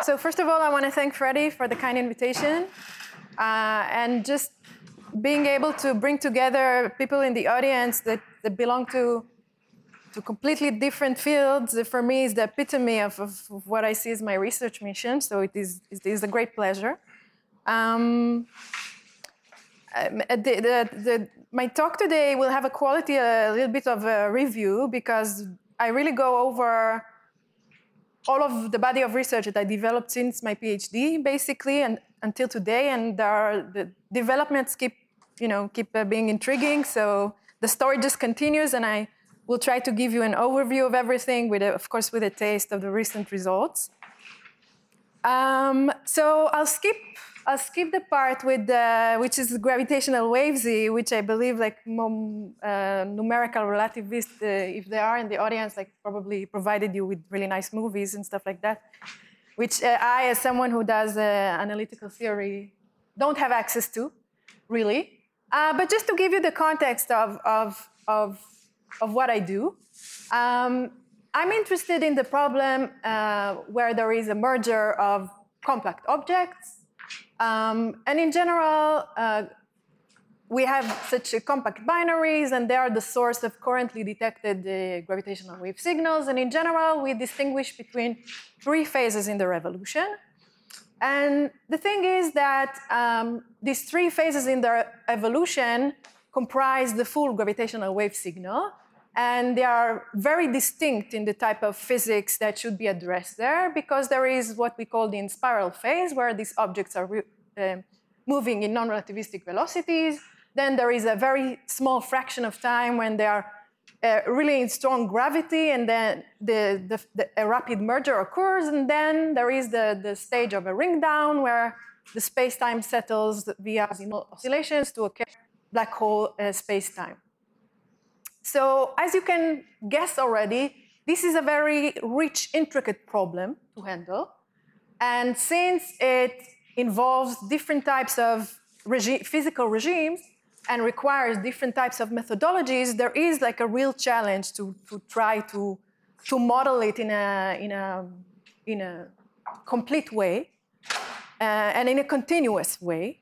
So first of all, I want to thank Freddie for the kind invitation and just being able to bring together people in the audience that belong to completely different fields. For me, is the epitome of what I see as my research mission. So it is a great pleasure. My talk today will have a little bit of a review because I really go over all of the body of research that I developed since my PhD, basically, and until today. And the developments keep being intriguing. So the story just continues, and I will try to give you an overview of everything, of course, with a taste of the recent results. So I'll skip the part which is gravitational wavesy, which I believe numerical relativists, if they are in the audience, probably provided you with really nice movies and stuff like that, which I, as someone who does analytical theory, don't have access to, really. But just to give you the context of what I do, I'm interested in the problem where there is a merger of compact objects. And in general, we have such compact binaries, and they are the source of currently detected gravitational wave signals. And in general, we distinguish between 3 phases in the revolution. And the thing is that these 3 phases in the evolution comprise the full gravitational wave signal, and they are very distinct in the type of physics that should be addressed there, because there is what we call the in-spiral phase, where these objects are moving in non-relativistic velocities. Then there is a very small fraction of time when they are really in strong gravity, and then a rapid merger occurs. And then there is the stage of a ring down, where the space-time settles via oscillations to a black hole space-time. So as you can guess already, this is a very rich, intricate problem to handle. And since it involves different types of physical regimes and requires different types of methodologies, there is a real challenge to try to model it in a complete way and in a continuous way.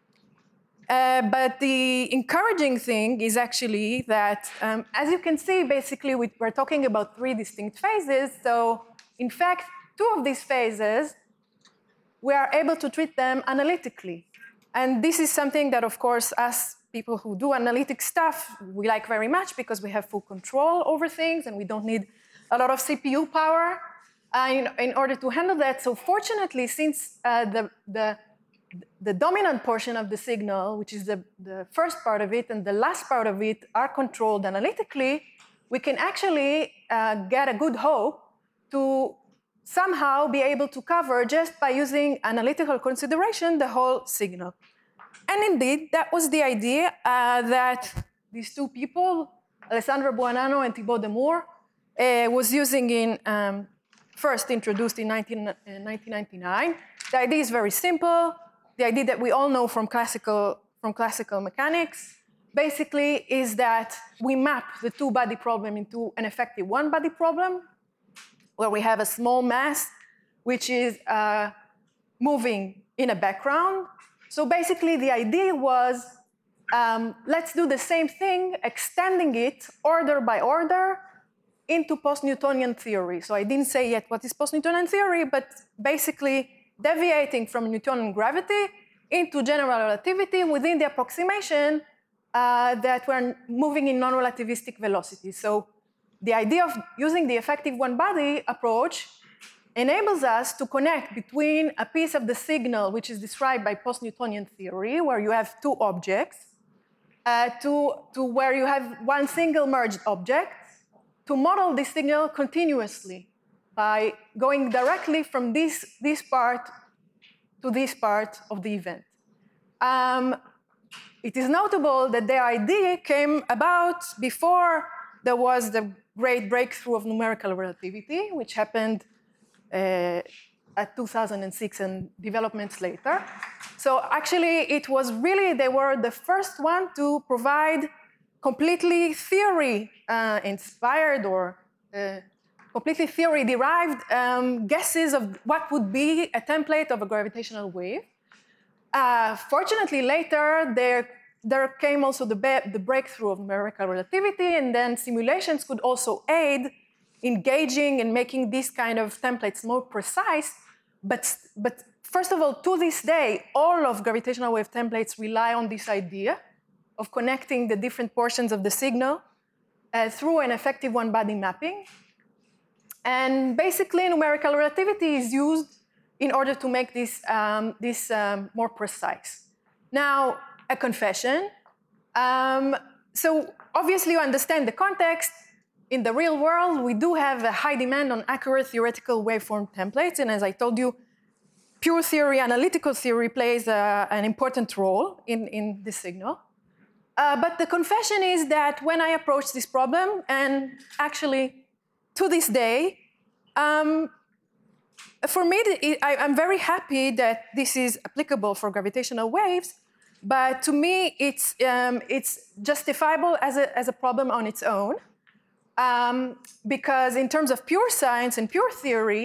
But the encouraging thing is actually that, as you can see, basically we're talking about 3 distinct phases. So in fact, 2 of these phases, we are able to treat them analytically. And this is something that, of course, us people who do analytic stuff, we like very much, because we have full control over things and we don't need a lot of CPU power in order to handle that. So fortunately, since the dominant portion of the signal, which is the first part of it, and the last part of it are controlled analytically, we can actually get a good hope to somehow be able to cover, just by using analytical consideration, the whole signal. And indeed, that was the idea that these 2 people, Alessandro Buonanno and Thibaut Demour, was using first introduced in 1999. The idea is very simple. The idea that we all know from classical mechanics, basically, is that we map the 2-body problem into an effective 1-body problem, where we have a small mass which is moving in a background. So basically, the idea was, let's do the same thing, extending it order by order into post-Newtonian theory. So I didn't say yet what is post-Newtonian theory, but basically deviating from Newtonian gravity into general relativity within the approximation that we're moving in non-relativistic velocity. So the idea of using the effective 1-body approach enables us to connect between a piece of the signal, which is described by post-Newtonian theory, where you have 2 objects, to where you have one single merged object, to model this signal continuously by going directly from this part to this part of the event. It is notable that the idea came about before there was the great breakthrough of numerical relativity, which happened at 2006 and developments later. So actually, it was really, they were the first one to provide completely theory-inspired or completely theory-derived guesses of what would be a template of a gravitational wave. Fortunately, later, there came also the breakthrough of numerical relativity, and then simulations could also aid in gauging and making these kind of templates more precise. But first of all, to this day, all of gravitational wave templates rely on this idea of connecting the different portions of the signal through an effective one-body mapping. And basically, numerical relativity is used in order to make this more precise. Now, a confession. So obviously, you understand the context. In the real world, we do have a high demand on accurate theoretical waveform templates. And as I told you, pure theory, analytical theory plays an important role in this signal. But the confession is that when I approach this problem, and actually to this day, for me, I'm very happy that this is applicable for gravitational waves, but to me, it's justifiable as a problem on its own, because in terms of pure science and pure theory,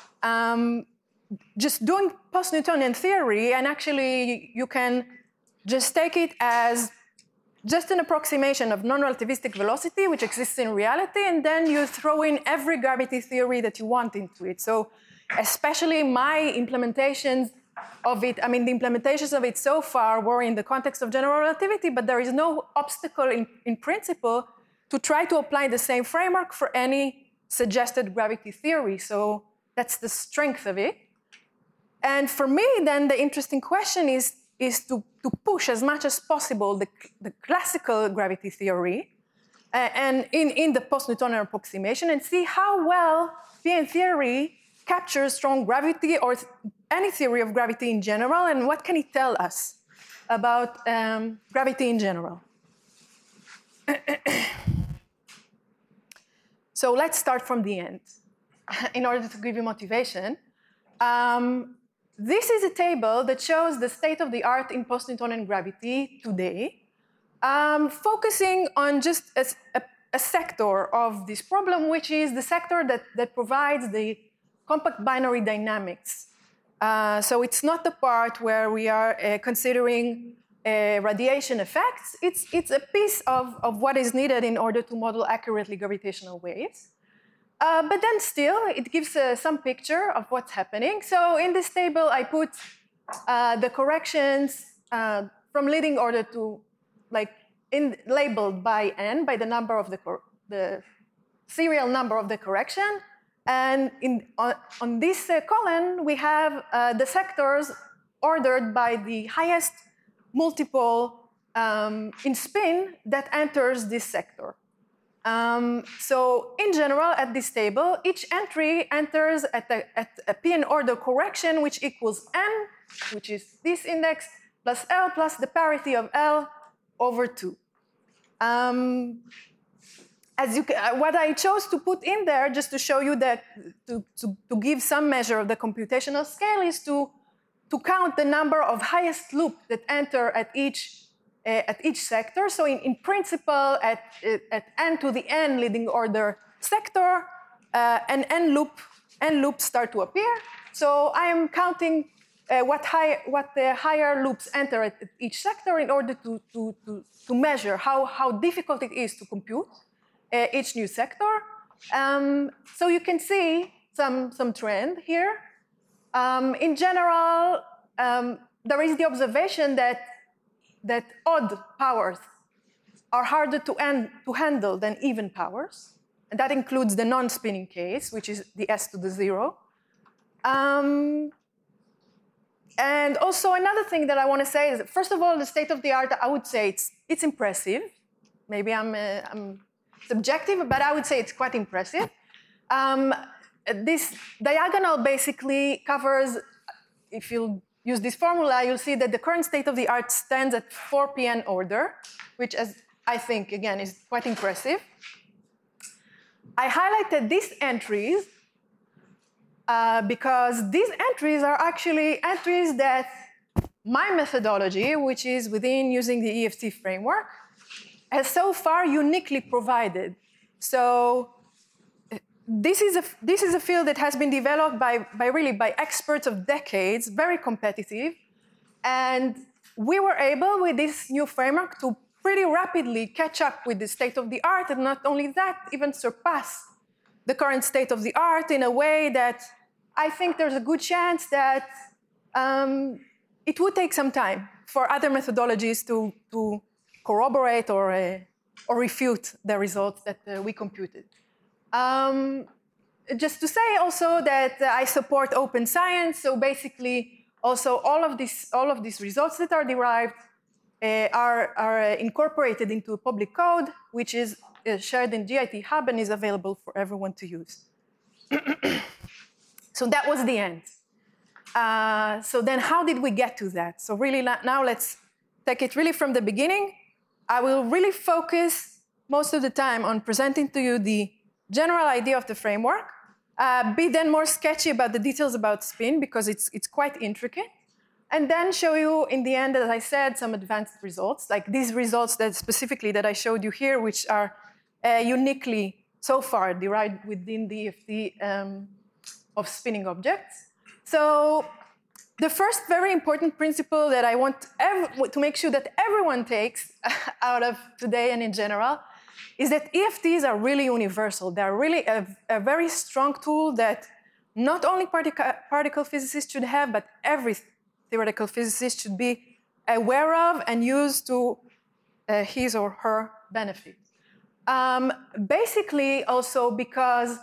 just doing post-Newtonian theory, and actually you can just take it as just an approximation of non-relativistic velocity, which exists in reality, and then you throw in every gravity theory that you want into it. So especially my implementations of it, I mean, the implementations of it so far were in the context of general relativity, but there is no obstacle in principle to try to apply the same framework for any suggested gravity theory. So that's the strength of it. And for me, then, the interesting question is to push as much as possible the classical gravity theory and in the post-Newtonian approximation, and see how well PN theory captures strong gravity or any theory of gravity in general, and what can it tell us about gravity in general. So let's start from the end in order to give you motivation. This is a table that shows the state of the art in post-Newtonian gravity today, focusing on just a sector of this problem, which is the sector that provides the compact binary dynamics. So it's not the part where we are considering radiation effects. It's a piece of what is needed in order to model accurately gravitational waves. But then still, it gives some picture of what's happening. So in this table, I put the corrections from leading order to labeled by n, by the number of the serial number of the correction. And on this column, we have the sectors ordered by the highest multiple in spin that enters this sector. So in general, at this table, each entry enters at a p-n order correction, which equals n, which is this index, plus L, plus the parity of L over 2. What I chose to put in there, just to show you that, to give some measure of the computational scale, is to count the number of highest loops that enter at each sector. So in principle, at n to the n leading order sector, an n loops start to appear. So I am counting what the higher loops enter at each sector in order to measure how difficult it is to compute each new sector. So you can see some trend here. In general, there is the observation that odd powers are harder to handle than even powers. And that includes the non-spinning case, which is the s to the 0. And also another thing that I want to say is, first of all, the state of the art, I would say it's impressive. Maybe I'm subjective, but I would say it's quite impressive. This diagonal basically covers, if you use this formula, you'll see that the current state of the art stands at 4 p.n. order, which, as I think, again, is quite impressive. I highlighted these entries because these entries are actually entries that my methodology, which is within using the EFT framework, has so far uniquely provided. So this is a field that has been developed by experts of decades, very competitive, and we were able with this new framework to pretty rapidly catch up with the state of the art, and not only that, even surpass the current state of the art in a way that I think there's a good chance that it would take some time for other methodologies to corroborate or refute the results that we computed. Just to say also that I support open science, so basically also all of these results that are derived are incorporated into a public code, which is shared in GIT Hub and is available for everyone to use. So that was the end. So then how did we get to that? So really now let's take it really from the beginning. I will really focus most of the time on presenting to you the general idea of the framework, be then more sketchy about the details about spin because it's quite intricate, and then show you in the end, as I said, some advanced results, like these results that specifically that I showed you here, which are uniquely so far derived within the EFT of spinning objects. So the first very important principle that I want to make sure that everyone takes out of today and in general is that EFTs are really universal. They're really a very strong tool that not only particle physicists should have, but every theoretical physicist should be aware of and use to his or her benefit. Basically, also because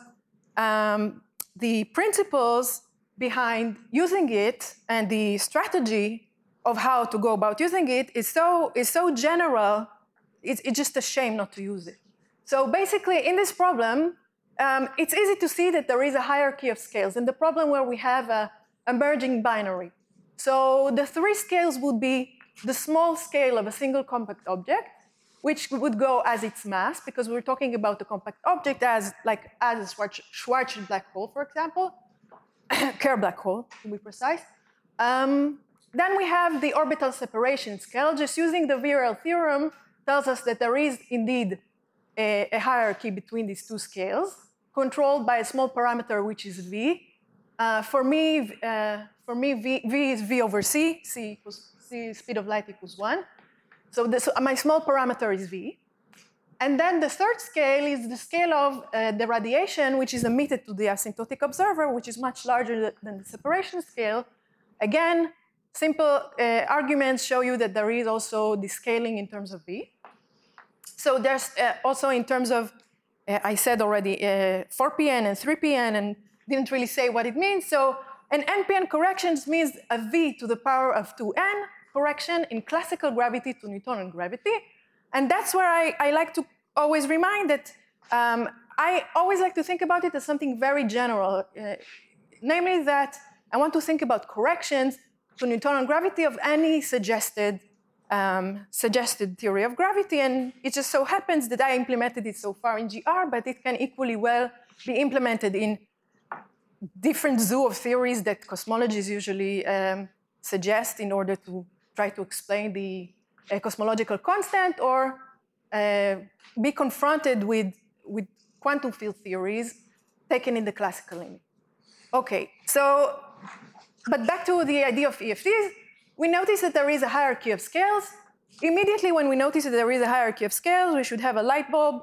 the principles behind using it and the strategy of how to go about using it is so general, it's just a shame not to use it. So basically, in this problem, it's easy to see that there is a hierarchy of scales. In the problem where we have a merging binary. So the three scales would be the small scale of a single compact object, which would go as its mass, because we're talking about the compact object as a Schwarzschild black hole, for example, Kerr black hole, to be precise. Then we have the orbital separation scale. Just using the VRL theorem tells us that there is indeed a hierarchy between these two scales, controlled by a small parameter, which is v. For me, v is v over c. C speed of light equals 1. So my small parameter is v. And then the third scale is the scale of the radiation, which is emitted to the asymptotic observer, which is much larger than the separation scale. Again, simple arguments show you that there is also the scaling in terms of v. So there's also in terms of, I said already, 4pn and 3pn, and didn't really say what it means. So an npn corrections means a v to the power of 2n correction in classical gravity to Newtonian gravity. And that's where I like to always remind that I always like to think about it as something very general, namely that I want to think about corrections to Newtonian gravity of any suggested theory of gravity. And it just so happens that I implemented it so far in GR, but it can equally well be implemented in different zoo of theories that cosmologists usually suggest in order to try to explain the cosmological constant or be confronted with quantum field theories taken in the classical limit. Okay, so, but back to the idea of EFTs, we notice that there is a hierarchy of scales. Immediately when we notice that there is a hierarchy of scales, we should have a light bulb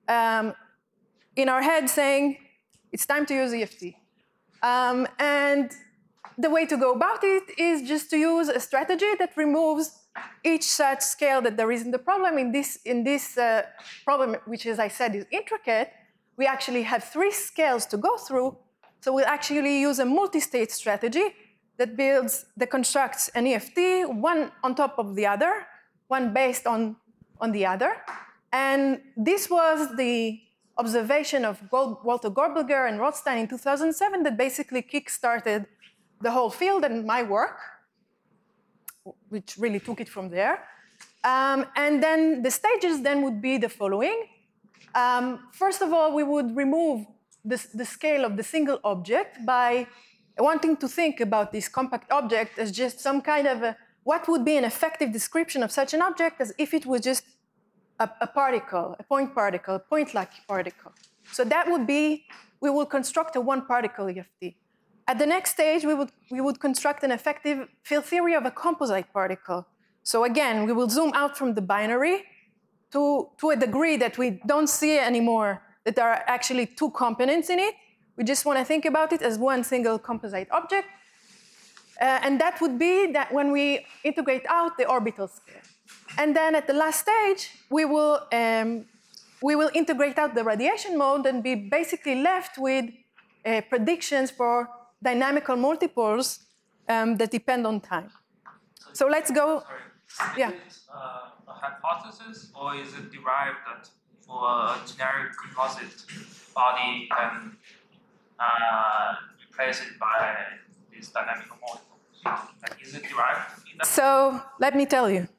in our head saying, it's time to use EFT. And the way to go about it is just to use a strategy that removes each such scale that there is in the problem. In this problem, which as I said is intricate, we actually have 3 scales to go through. So we'll actually use a multi-state strategy that constructs an EFT, one on top of the other, one based on the other. And this was the observation of Walter Goldberger and Rothstein in 2007 that basically kick-started the whole field and my work, which really took it from there. And then the stages then would be the following. First of all, we would remove the scale of the single object by wanting to think about this compact object as just some kind of what would be an effective description of such an object as if it was just a particle, a point particle, a point-like particle. So that would be we will construct a one-particle EFT. At the next stage, we would construct an effective field theory of a composite particle. So again, we will zoom out from the binary to a degree that we don't see anymore that there are actually two components in it. We just want to think about it as one single composite object. And that would be that when we integrate out the orbital scale. And then at the last stage, we will integrate out the radiation mode and be basically left with predictions for dynamical multiples that depend on time. So let's go. Sorry. Yeah. Is it a hypothesis, or is it derived that for a generic composite body can replace it by this dynamical multiple? Like, is it derived in that? So let me tell you.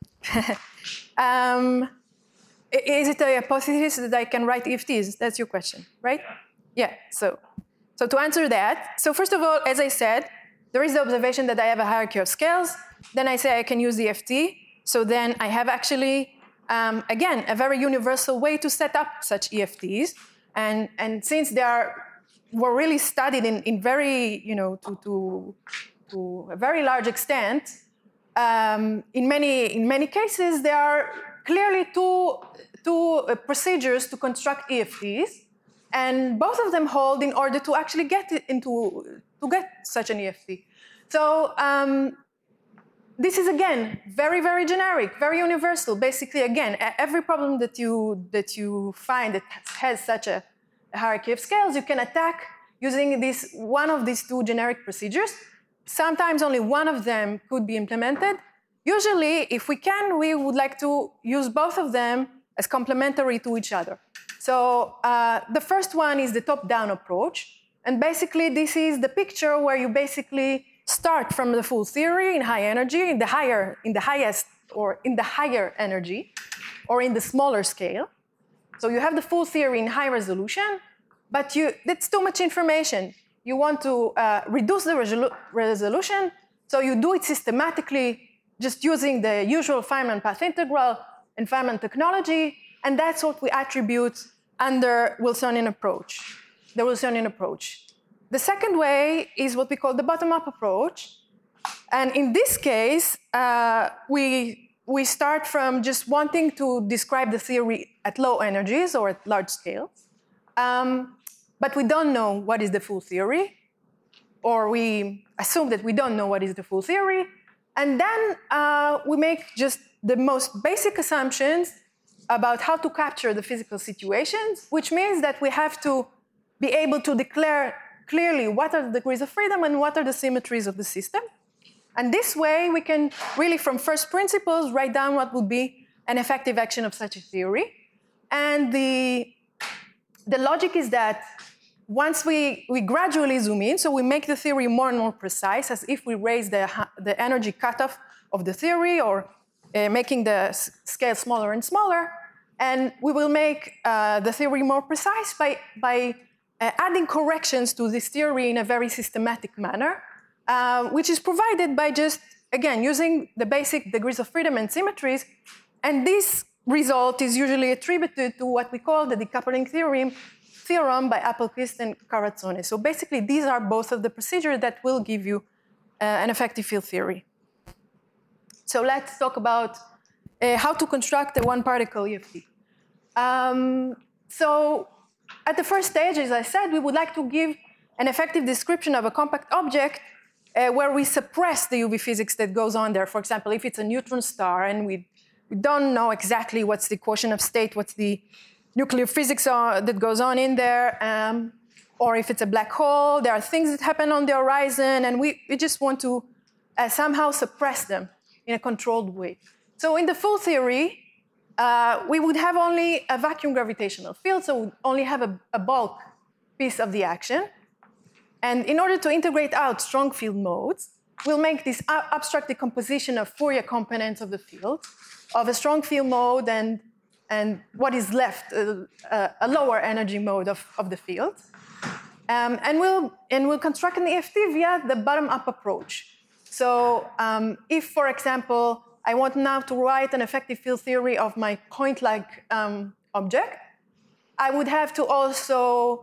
Is it a hypothesis that I can write EFTs? That's your question, right? Yeah. So to answer that, so first of all, as I said, there is the observation that I have a hierarchy of scales. Then I say I can use the EFT. So then I have actually, again, a very universal way to set up such EFTs. And since were really studied in very, to a very large extent, in many cases, there are clearly two procedures to construct EFTs, and both of them hold in order to actually get such an EFT. So this is again very, very generic, very universal. Basically, again, every problem that you find that has such a hierarchy of scales, you can attack using one of these two generic procedures. Sometimes only one of them could be implemented. Usually, if we can, we would like to use both of them as complementary to each other. So the first one is the top-down approach. And basically, this is the picture where you basically start from the full theory in high energy, in the higher energy, or in the smaller scale. So you have the full theory in high resolution, but that's too much information. You want to reduce the resolution, so you do it systematically, just using the usual Feynman path integral and Feynman technology, and that's what we attribute under Wilsonian approach, the Wilsonian approach. The second way is what we call the bottom-up approach, and in this case, we start from just wanting to describe the theory at low energies or at large scales, but we don't know what is the full theory, or we assume that we don't know what is the full theory, and then we make just the most basic assumptions about how to capture the physical situations, which means that we have to be able to declare clearly what are the degrees of freedom and what are the symmetries of the system. And this way, we can really, from first principles, write down what would be an effective action of such a theory. And the logic is that once we gradually zoom in, so we make the theory more and more precise, as if we raise the energy cutoff of the theory, or making the scale smaller and smaller, and we will make the theory more precise by adding corrections to this theory in a very systematic manner, which is provided by just, again, using the basic degrees of freedom and symmetries, and this result is usually attributed to what we call the decoupling theorem by Appelquist and Carrazzone. So basically, these are both of the procedures that will give you an effective field theory. So let's talk about how to construct a one-particle EFT. So at the first stage, as I said, we would like to give an effective description of a compact object where we suppress the UV physics that goes on there. For example, if it's a neutron star and we don't know exactly what's the equation of state, what's the nuclear physics that goes on in there, or if it's a black hole, there are things that happen on the horizon, and we just want to somehow suppress them in a controlled way. So in the full theory, we would have only a vacuum gravitational field, so we only have a bulk piece of the action. And in order to integrate out strong field modes, we'll make this abstract decomposition of Fourier components of the field, of a strong field mode and what is left, a lower energy mode of the field. And we'll construct an EFT via the bottom-up approach. So if, for example, I want now to write an effective field theory of my point-like object, I would have to also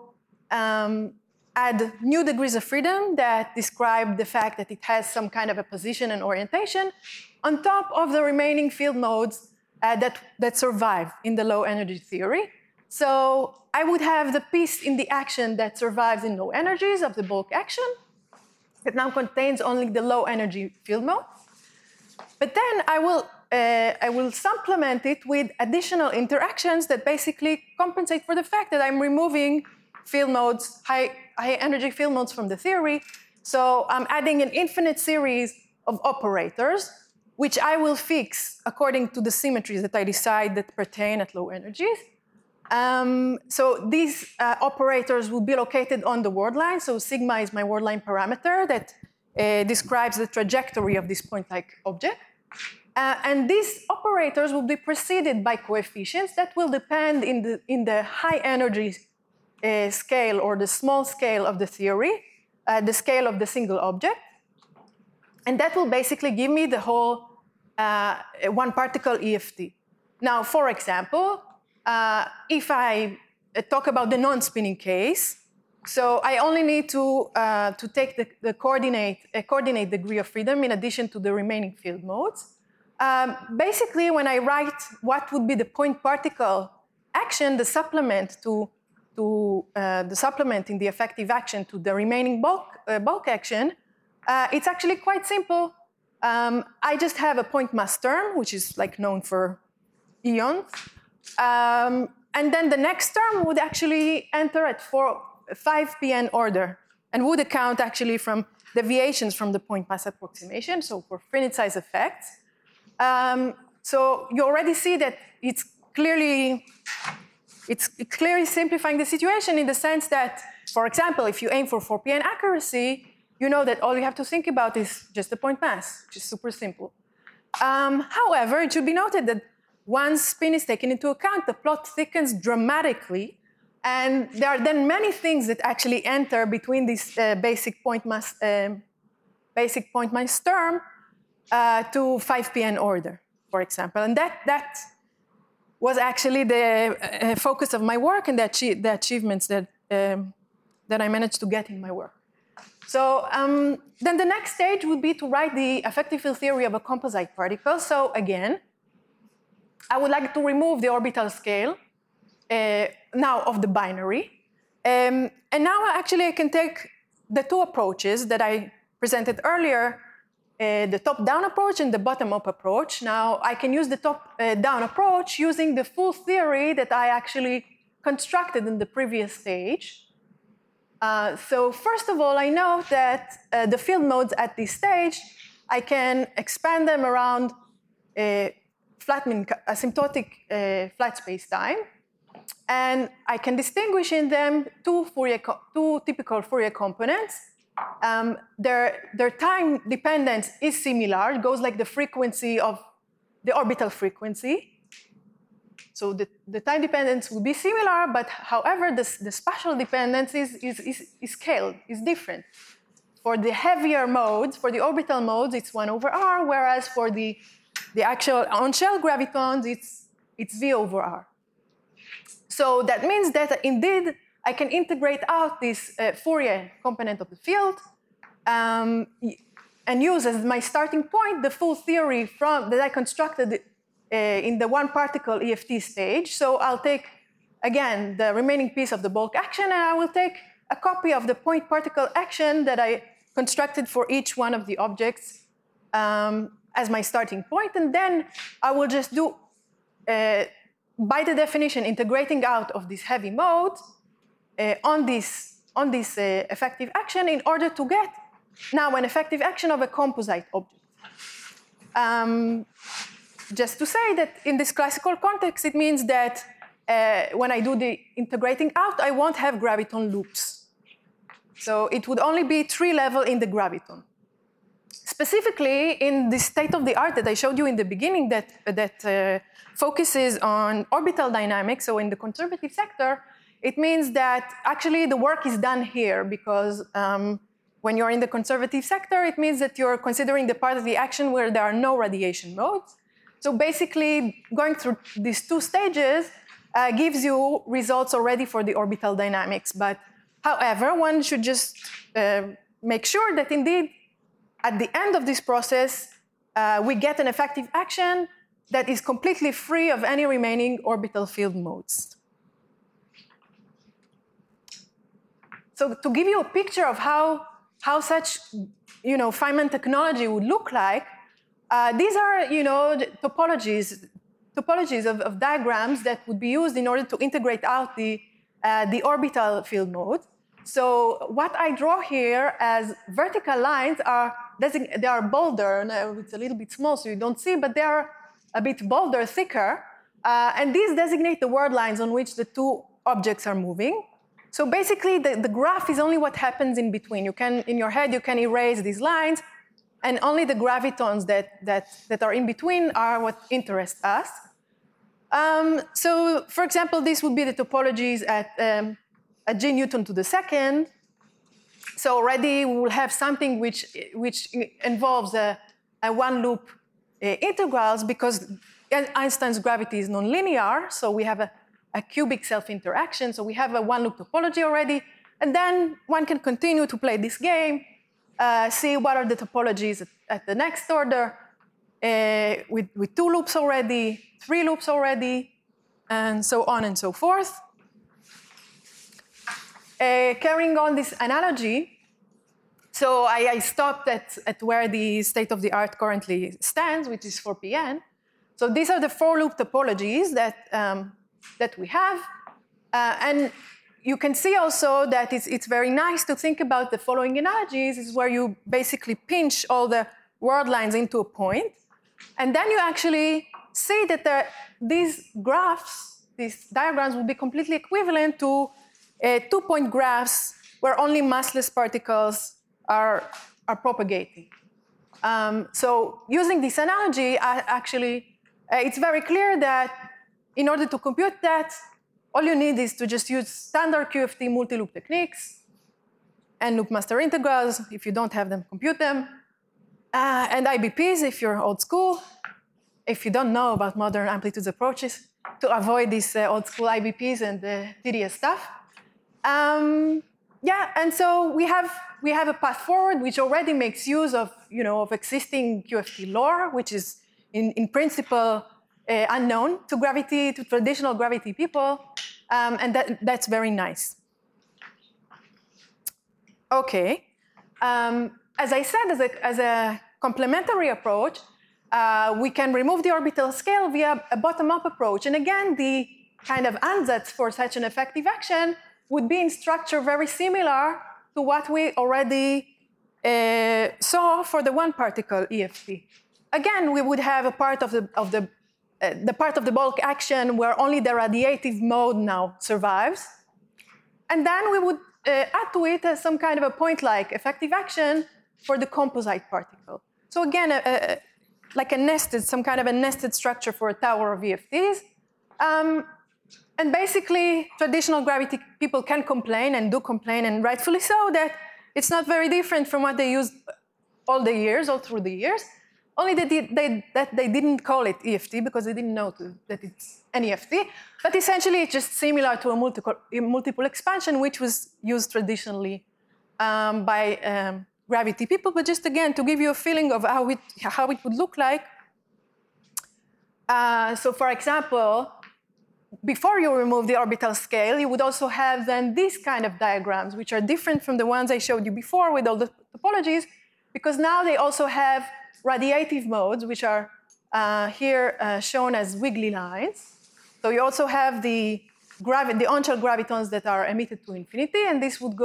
add new degrees of freedom that describe the fact that it has some kind of a position and orientation on top of the remaining field modes that survive in the low energy theory. So I would have the piece in the action that survives in low energies of the bulk action that now contains only the low energy field mode. But then I will supplement it with additional interactions that basically compensate for the fact that I'm removing field modes, high energy field modes from the theory. So I'm adding an infinite series of operators, which I will fix according to the symmetries that I decide that pertain at low energies. So these operators will be located on the word line. So sigma is my word line parameter that describes the trajectory of this point-like object. And these operators will be preceded by coefficients that will depend in the high energy scale or the small scale of the theory, the scale of the single object. And that will basically give me the whole one particle EFT. Now, for example, if I talk about the non-spinning case, so I only need to take the coordinate degree of freedom in addition to the remaining field modes. Basically, when I write what would be the point particle action, the supplement the supplement in the effective action to the remaining bulk action, it's actually quite simple. I just have a point mass term, which is like known for eons. And then the next term would actually enter at 5 PN order and would account actually from deviations from the point mass approximation, so for finite size effects. So you already see that it's clearly simplifying the situation in the sense that, for example, if you aim for 4 PN accuracy, you know that all you have to think about is just the point mass, which is super simple. However, it should be noted that once spin is taken into account, the plot thickens dramatically, and there are then many things that actually enter between this basic point mass term to 5 PN order, for example. And that was actually the focus of my work and the achievements that I managed to get in my work. So then the next stage would be to write the effective field theory of a composite particle. So again, I would like to remove the orbital scale now of the binary. And now actually I can take the two approaches that I presented earlier, the top-down approach and the bottom-up approach. Now I can use the top-down approach using the full theory that I actually constructed in the previous stage. So first of all, I know that the field modes at this stage, I can expand them around asymptotic flat space-time. And I can distinguish in them two typical Fourier components. Their time dependence is similar. It goes like the frequency of the orbital frequency. So the time dependence will be similar, but however, the spatial dependence is scaled, is different. For the heavier modes, for the orbital modes, it's 1/r, whereas for the actual on-shell gravitons, it's V/r. So that means that indeed, I can integrate out this Fourier component of the field and use as my starting point the full theory that I constructed in the one particle EFT stage. So I'll take, again, the remaining piece of the bulk action, and I will take a copy of the point particle action that I constructed for each one of the objects as my starting point. And then I will just do, by the definition, integrating out of this heavy mode on this effective action in order to get now an effective action of a composite object. Just to say that in this classical context, it means that when I do the integrating out, I won't have graviton loops. So it would only be 3-level in the graviton. Specifically, in the state of the art that I showed you in the beginning that focuses on orbital dynamics, so in the conservative sector, it means that actually the work is done here because when you're in the conservative sector, it means that you're considering the part of the action where there are no radiation modes. So basically, going through these two stages gives you results already for the orbital dynamics. But However, one should just make sure that indeed, at the end of this process, we get an effective action that is completely free of any remaining orbital field modes. So to give you a picture of how such Feynman technology would look like, these are topologies of diagrams that would be used in order to integrate out the orbital field mode. So what I draw here as vertical lines they are bolder. Now it's a little bit small, so you don't see, but they are a bit bolder, thicker. And these designate the word lines on which the two objects are moving. So basically, the graph is only what happens in between. In your head, you can erase these lines, and only the gravitons that are in between are what interest us. So, for example, this would be the topologies at G Newton to the second. So already we will have something which involves a one-loop integrals, because Einstein's gravity is nonlinear. So we have a cubic self-interaction. So we have a one-loop topology already. And then one can continue to play this game, see what are the topologies at the next order, with 2 loops already, 3 loops already, and so on and so forth. Carrying on this analogy, so I stopped at where the state-of-the-art currently stands, which is 4PN. So these are the 4-loop topologies that we have. And you can see also that it's very nice to think about the following analogies, is where you basically pinch all the word lines into a point. And then you actually see that these graphs, these diagrams, will be completely equivalent to 2-point graphs where only massless particles are propagating. So using this analogy, it's very clear that in order to compute that, all you need is to just use standard QFT multi-loop techniques and loop master integrals. If you don't have them, compute them. And IBPs if you're old school. If you don't know about modern amplitudes approaches, to avoid these old school IBPs and the TDS stuff. And so we have a path forward which already makes use of existing QFT lore, which is in principle unknown to traditional gravity people, and that's very nice. Okay, as I said, as a complementary approach, we can remove the orbital scale via a bottom-up approach, and again, the kind of ansatz for such an effective action would be in structure very similar to what we already saw for the one-particle EFT. Again, we would have a part of the part of the bulk action where only the radiative mode now survives, and then we would add to it some kind of a point-like effective action for the composite particle. So again, like some kind of a nested structure for a tower of EFTs. And basically, traditional gravity people can complain, and do complain, and rightfully so, that it's not very different from what they used all through the years. Only that they didn't call it EFT because they didn't know that it's an EFT. But essentially, it's just similar to a multiple expansion, which was used traditionally by gravity people. But just again, to give you a feeling of how it would look like. So for example, before you remove the orbital scale, you would also have then these kind of diagrams, which are different from the ones I showed you before with all the topologies, because now they also have radiative modes, which are here shown as wiggly lines. So you also have the on-shell gravitons that are emitted to infinity, and this would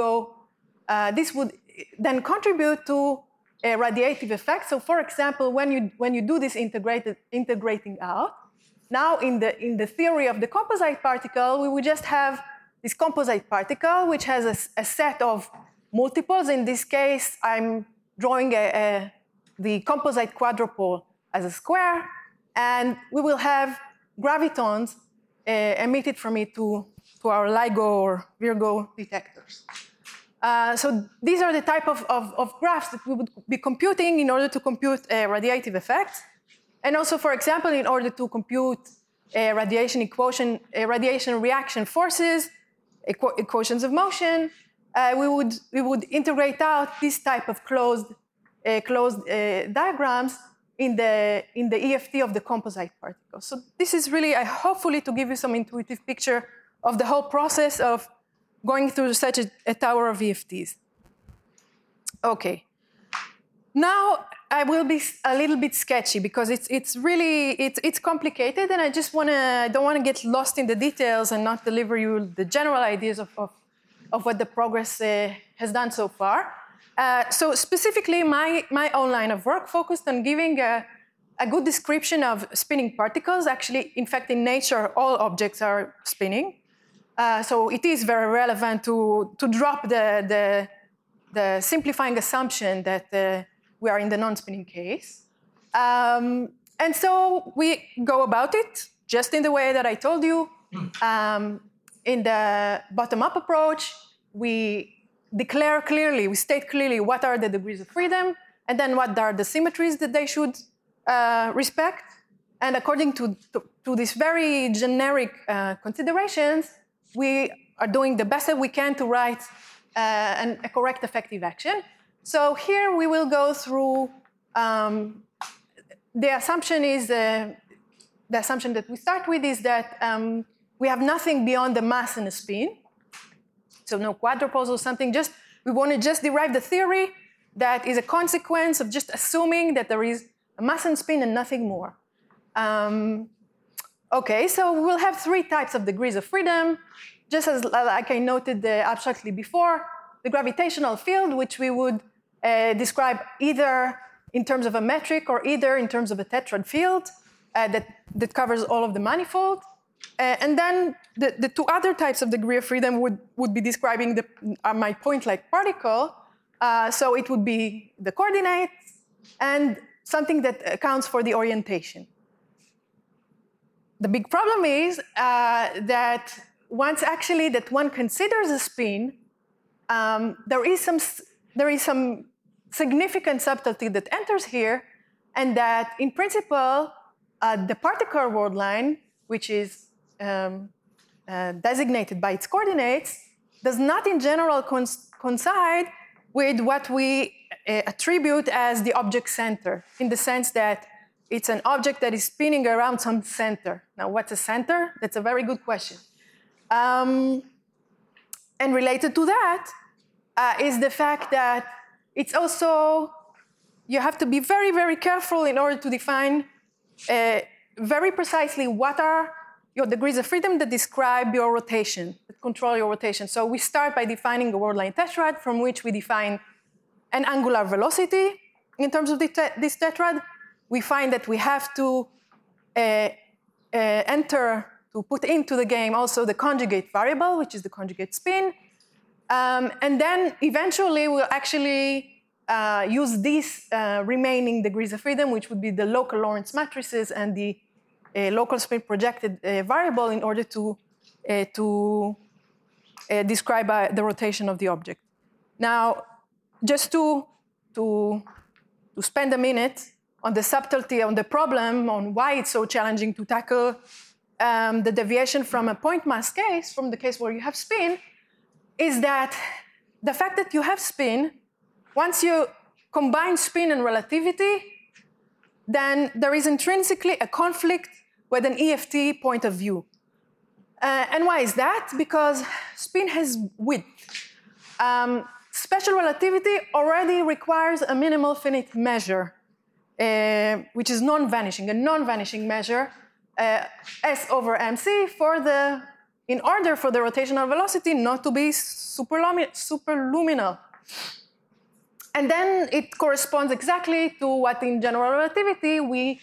then contribute to a radiative effect. So for example, when you do this integrating out, now in the theory of the composite particle, we would just have this composite particle, which has a set of multiples. In this case, I'm drawing the composite quadrupole as a square, and we will have gravitons emitted from it to our LIGO or Virgo detectors. So these are the type of graphs that we would be computing in order to compute radiative effects. And also, for example, in order to compute radiation reaction forces, equations of motion, we would integrate out this type of closed diagrams in the EFT of the composite particle. So this is really, hopefully, to give you some intuitive picture of the whole process of going through such a tower of EFTs. Okay. Now I will be a little bit sketchy because it's really complicated, and I just don't want to get lost in the details and not deliver you the general ideas of what the progress has done so far. So specifically, my own line of work focused on giving a good description of spinning particles. Actually, in fact, in nature, all objects are spinning. So it is very relevant to drop the simplifying assumption that we are in the non-spinning case. And so we go about it just in the way that I told you. In the bottom-up approach, we state clearly what are the degrees of freedom, and then what are the symmetries that they should respect. And according to these very generic considerations, we are doing the best that we can to write a correct effective action. So here we will go through, the assumption that we start with is that we have nothing beyond the mass and a spin. So no quadruples or something, we want to just derive the theory that is a consequence of just assuming that there is a mass and spin and nothing more. Okay, so we'll have three types of degrees of freedom, just as like I noted abstractly before. The gravitational field, which we would describe either in terms of a metric or either in terms of a tetrad field that covers all of the manifold. And then the two other types of degree of freedom would be describing my point-like particle. So it would be the coordinates and something that accounts for the orientation. The big problem is that once actually that one considers a spin, there is some significant subtlety that enters here, and that in principle, the particle world line, which is designated by its coordinates, does not in general coincide with what we attribute as the object center, in the sense that it's an object that is spinning around some center. Now, what's a center? That's a very good question. And related to that is the fact that it's also, you have to be very, very careful in order to define very precisely what are your degrees of freedom that describe your rotation, that control your rotation. So we start by defining a world-line tetrad from which we define an angular velocity in terms of this tetrad. We find that we have to put into the game also the conjugate variable, which is the conjugate spin. And then eventually we'll actually use these remaining degrees of freedom, which would be the local Lorentz matrices and the local spin projected variable, in order to describe the rotation of the object. Now, just to spend a minute on the subtlety, on the problem, on why it's so challenging to tackle the deviation from a point mass case, from the case where you have spin, is that the fact that you have spin, once you combine spin and relativity, then there is intrinsically a conflict with an EFT point of view. And why is that? Because spin has width. Special relativity already requires a minimal finite measure, which is non-vanishing, a non-vanishing measure, S over mc, in order for the rotational velocity not to be superluminal. And then it corresponds exactly to what in general relativity we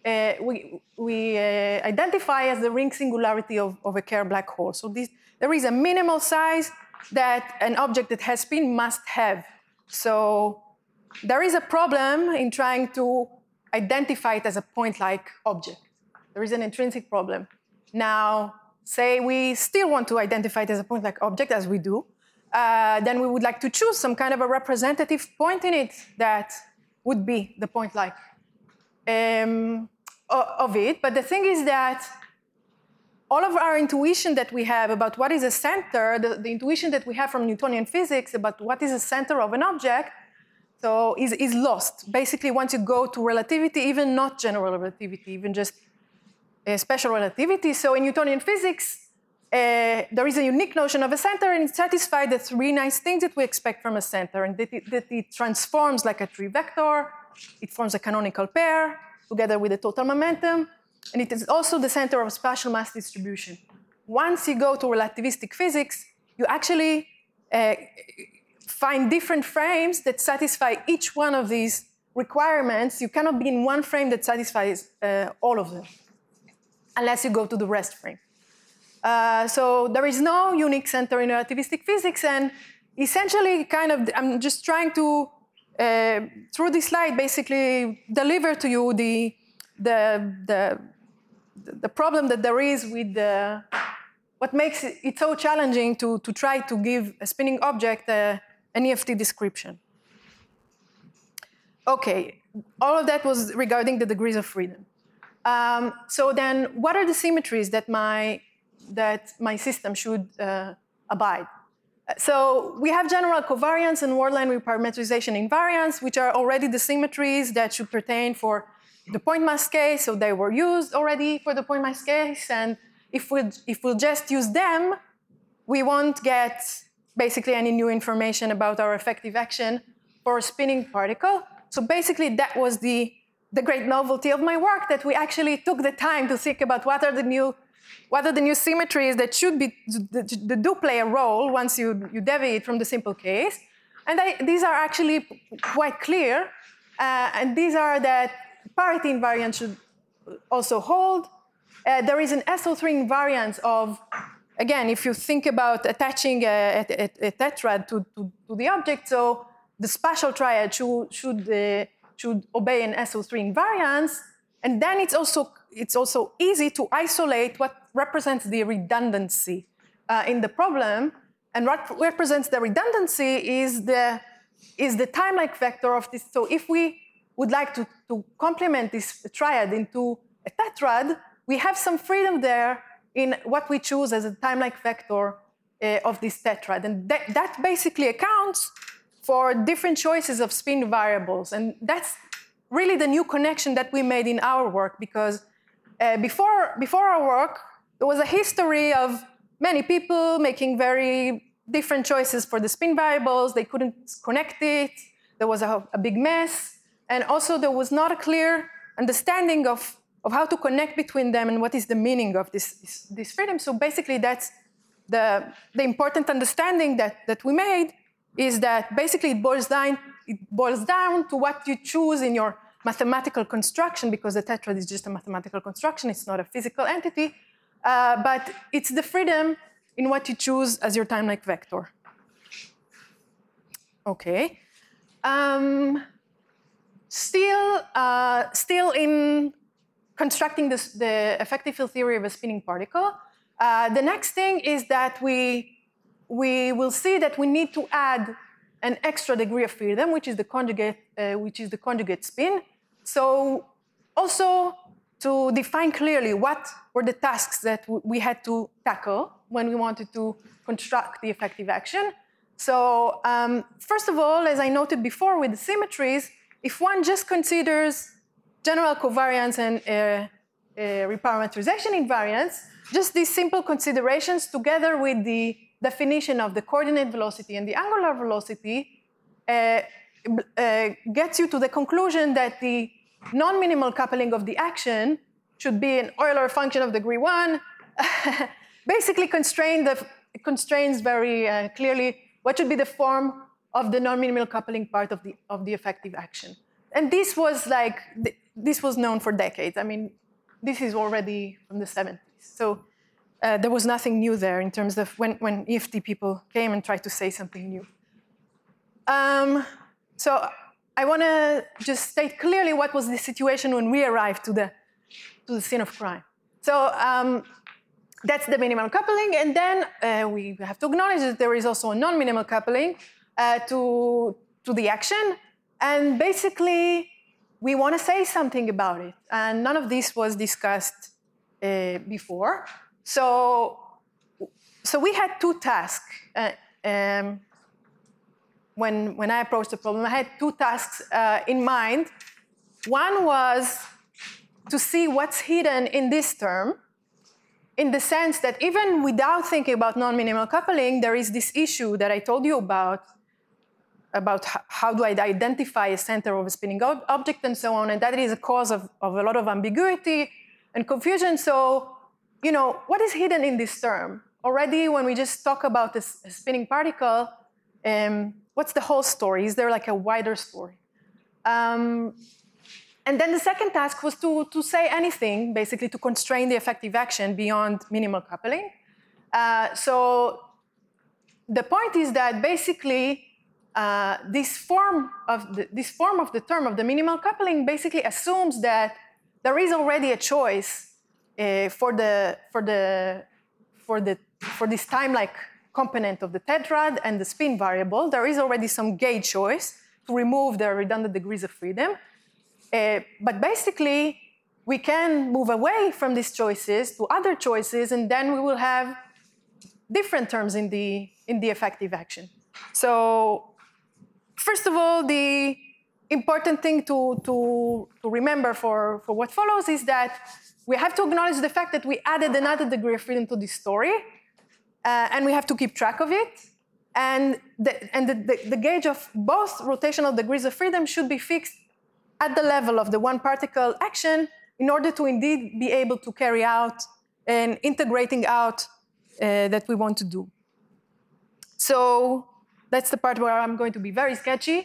identify as the ring singularity of a Kerr black hole. So there is a minimal size that an object that has spin must have. So there is a problem in trying to identify it as a point-like object. There is an intrinsic problem. Now, say we still want to identify it as a point-like object, as we do, then we would like to choose some kind of a representative point in it that would be the point-like of it. But the thing is that all of our intuition that we have about what is a center, the intuition that we have from Newtonian physics about what is a center of an object, so is lost. Basically, once you go to relativity, even not general relativity, even just special relativity. So in Newtonian physics, there is a unique notion of a center, and it satisfies the three nice things that we expect from a center, and that it transforms like a tree vector, it forms a canonical pair together with the total momentum, and it is also the center of spatial mass distribution. Once you go to relativistic physics, you actually find different frames that satisfy each one of these requirements. You cannot be in one frame that satisfies all of them, unless you go to the rest frame. So there is no unique center in relativistic physics, and essentially, I'm just trying to, through this slide, basically deliver to you the problem that there is with what makes it so challenging to try to give a spinning object an EFT description. Okay, all of that was regarding the degrees of freedom. So then, what are the symmetries that my system should abide? So we have general covariance and word-line reparametrization invariance, which are already the symmetries that should pertain for the point mass case. So they were used already for the point mass case, and if we'll just use them, we won't get basically any new information about our effective action for a spinning particle. So basically, that was the great novelty of my work, that we actually took the time to think about what are the new symmetries that should be, that do play a role once you deviate from the simple case. And these are actually quite clear. And these are that parity invariance should also hold. There is an SO3 invariance of, again, if you think about attaching a tetrad to the object, so the spatial triad should obey an SO3 invariance, and then it's also easy to isolate what represents the redundancy in the problem. And what represents the redundancy is the time-like vector of this. So if we would like to complement this triad into a tetrad, we have some freedom there in what we choose as a time-like vector of this tetrad. And that basically accounts for different choices of spin variables. And that's really the new connection that we made in our work, because before our work, there was a history of many people making very different choices for the spin variables. They couldn't connect it. There was a big mess. And also, there was not a clear understanding of how to connect between them and what is the meaning of this freedom. So basically, that's the important understanding that we made, is that basically it boils down to what you choose in your mathematical construction, because the tetrad is just a mathematical construction. It's not a physical entity. But it's the freedom in what you choose as your time-like vector. Okay. Still in constructing the effective field theory of a spinning particle, the next thing is that we will see that we need to add an extra degree of freedom, which is the conjugate spin. So also to define clearly what were the tasks that we had to tackle when we wanted to construct the effective action. So first of all, as I noted before with the symmetries, if one just considers general covariance and reparametrization invariance, just these simple considerations together with the definition of the coordinate velocity and the angular velocity gets you to the conclusion that the non-minimal coupling of the action should be an Euler function of degree 1, basically constrains very clearly what should be the form of the non-minimal coupling part of the effective action. And this was known for decades. I mean, this is already from the 70s. So there was nothing new there in terms of when EFT people came and tried to say something new. So I want to just state clearly what was the situation when we arrived to the scene of crime. So that's the minimal coupling, and then we have to acknowledge that there is also a non-minimal coupling to the action, and basically we want to say something about it, and none of this was discussed before. So we had two tasks. When I approached the problem, I had two tasks in mind. One was to see what's hidden in this term, in the sense that even without thinking about non-minimal coupling, there is this issue that I told you about how do I identify a center of a spinning object and so on, and that is a cause of a lot of ambiguity and confusion. So, what is hidden in this term? Already, when we just talk about a spinning particle, what's the whole story? Is there like a wider story? And then the second task was to say anything, basically to constrain the effective action beyond minimal coupling. So the point is that basically this form of the term of the minimal coupling basically assumes that there is already a choice for this time-like component of the tetrad and the spin variable. There is already some gauge choice to remove the redundant degrees of freedom. But basically, we can move away from these choices to other choices, and then we will have different terms in the effective action. So, first of all, the important thing to remember for what follows is that we have to acknowledge the fact that we added another degree of freedom to this story, and we have to keep track of it. And the gauge of both rotational degrees of freedom should be fixed at the level of the one particle action in order to indeed be able to carry out and integrating out that we want to do. So that's the part where I'm going to be very sketchy.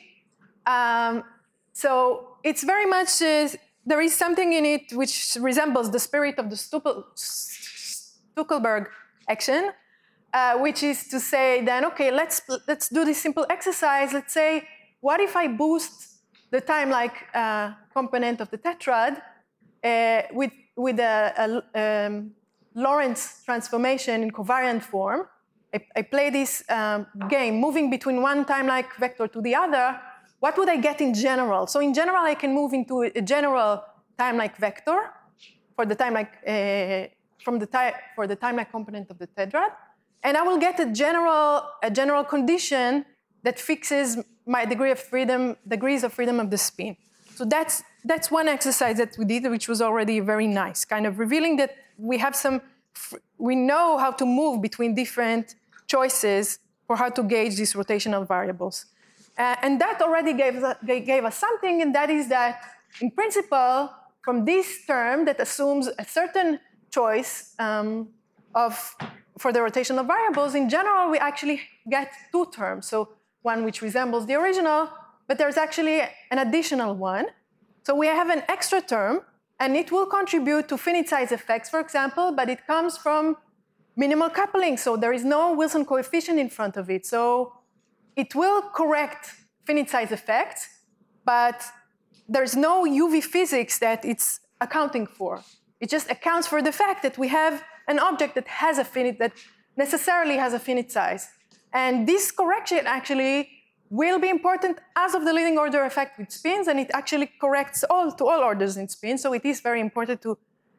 So it's very much, there is something in it which resembles the spirit of the Stuckelberg action, which is to say then, okay, let's do this simple exercise. Let's say, what if I boost the time-like component of the tetrad with a Lorentz transformation in covariant form. I play this game, moving between one time-like vector to the other. What would I get in general? So in general, I can move into a general time-like vector for the time-like for the time-like component of the tetrad, and I will get a general condition that fixes my degrees of freedom of the spin. So that's one exercise that we did, which was already very nice, kind of revealing that we know how to move between different choices for how to gauge these rotational variables. And that already gave us something, and that is that, in principle, from this term that assumes a certain choice for the rotational variables, in general, we actually get two terms. So one which resembles the original, but there's actually an additional one. So we have an extra term, and it will contribute to finite size effects, for example, but it comes from minimal coupling, so there is no Wilson coefficient in front of it. So it will correct finite size effects, but there's no UV physics that it's accounting for. It just accounts for the fact that we have an object that necessarily has a finite size. And this correction actually will be important as of the leading order effect with spins, and it actually corrects to all orders in spin. So it is very important to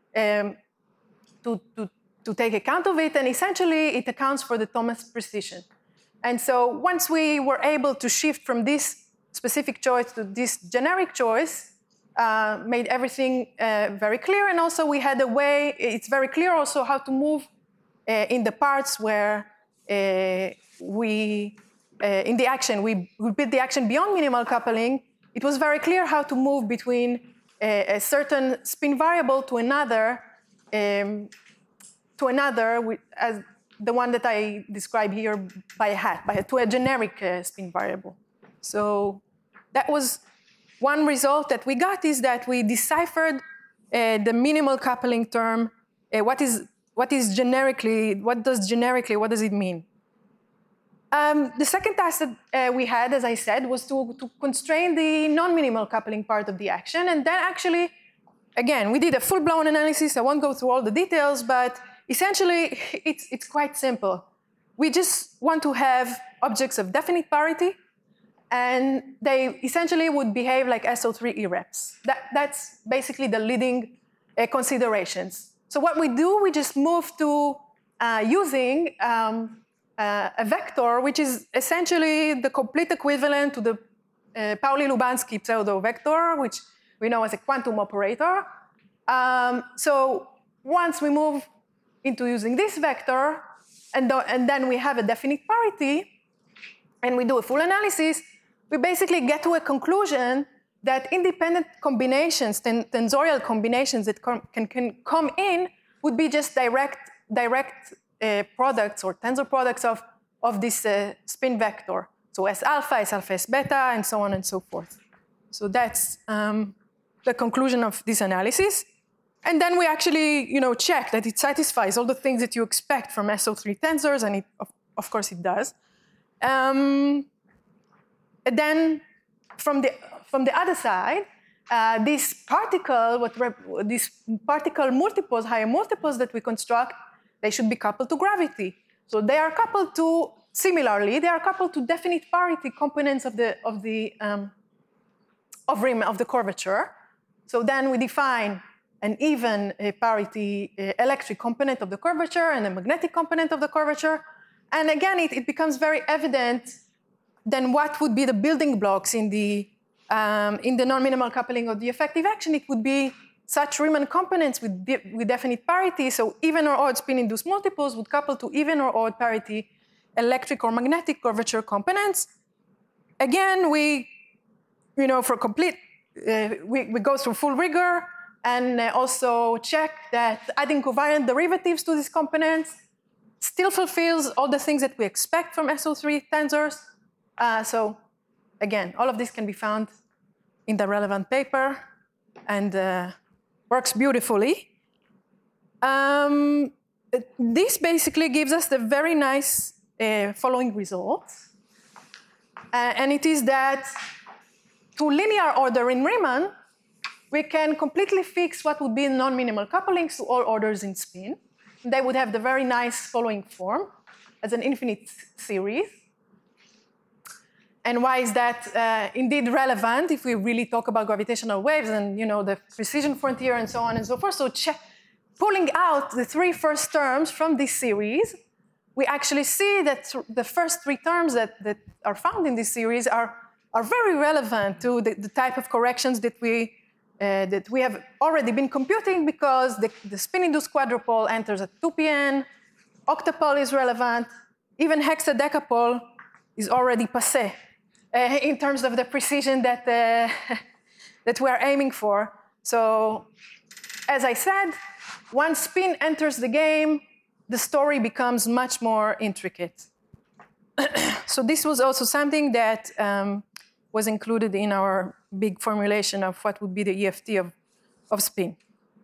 take account of it, and essentially it accounts for the Thomas precision. And so once we were able to shift from this specific choice to this generic choice, made everything very clear, and also we had a way, it's very clear also how to move in the parts where in the action, we built the action beyond minimal coupling. It was very clear how to move between a certain spin variable to another, as the one that I describe here by a hat, to a generic spin variable. So that was one result that we got, is that we deciphered the minimal coupling term. What does generically, what does it mean? The second task that we had, as I said, was to constrain the non-minimal coupling part of the action. And then actually, again, we did a full-blown analysis. I won't go through all the details, but essentially, it's quite simple. We just want to have objects of definite parity, and they essentially would behave like SO3 irreps. That's basically the leading considerations. So what we do, we just move to using a vector, which is essentially the complete equivalent to the Pauli-Lubanski pseudo-vector, which we know as a quantum operator. So once we move into using this vector, and then we have a definite parity, and we do a full analysis, we basically get to a conclusion that independent combinations, tensorial combinations that can come in would be just direct products or tensor products of this spin vector. So S alpha, S beta, and so on and so forth. So that's the conclusion of this analysis. And then we actually check that it satisfies all the things that you expect from SO3 tensors, and of course it does. And then from the other side, these particle multiples, higher multiples that we construct, they should be coupled to gravity. So they are coupled to, similarly, they are coupled to definite parity components of the curvature. So then we define an even parity electric component of the curvature and a magnetic component of the curvature. And again, it becomes very evident then what would be the building blocks in the non-minimal coupling of the effective action. It would be such Riemann components with definite parity. So even or odd spin-induced multiples would couple to even or odd parity electric or magnetic curvature components. Again, for complete, we go through full rigor and also check that adding covariant derivatives to these components still fulfills all the things that we expect from SO3 tensors. So again, all of this can be found in the relevant paper and works beautifully. This basically gives us the very nice following results. And it is that to linear order in Riemann, we can completely fix what would be non-minimal couplings to all orders in spin. They would have the very nice following form as an infinite series. And why is that indeed relevant if we really talk about gravitational waves and the precision frontier and so on and so forth? So pulling out the three first terms from this series, we actually see that the first three terms that are found in this series are very relevant to the type of corrections that we have already been computing, because the spin-induced quadrupole enters at 2pn, octupole is relevant, even hexadecapole is already passé in terms of the precision that we are aiming for. So, as I said, once spin enters the game, the story becomes much more intricate. So this was also something that was included in our big formulation of what would be the EFT of spin.